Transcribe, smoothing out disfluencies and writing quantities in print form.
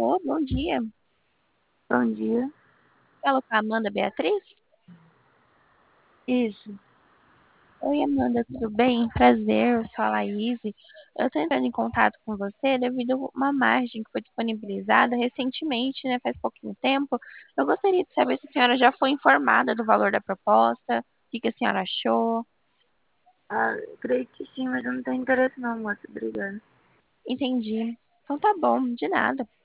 Alô, bom dia. Bom dia. Falo com a Amanda Beatriz? Isso. Oi, Amanda, tudo bem? Prazer, eu sou a Laís. Eu estou entrando em contato com você devido a uma margem que foi disponibilizada recentemente, né? Faz pouquinho tempo. Eu gostaria de saber se a senhora já foi informada do valor da proposta, o que que a senhora achou. Ah, creio que sim, mas eu não tenho interesse não, moça. Obrigada. Entendi. Então tá bom, de nada.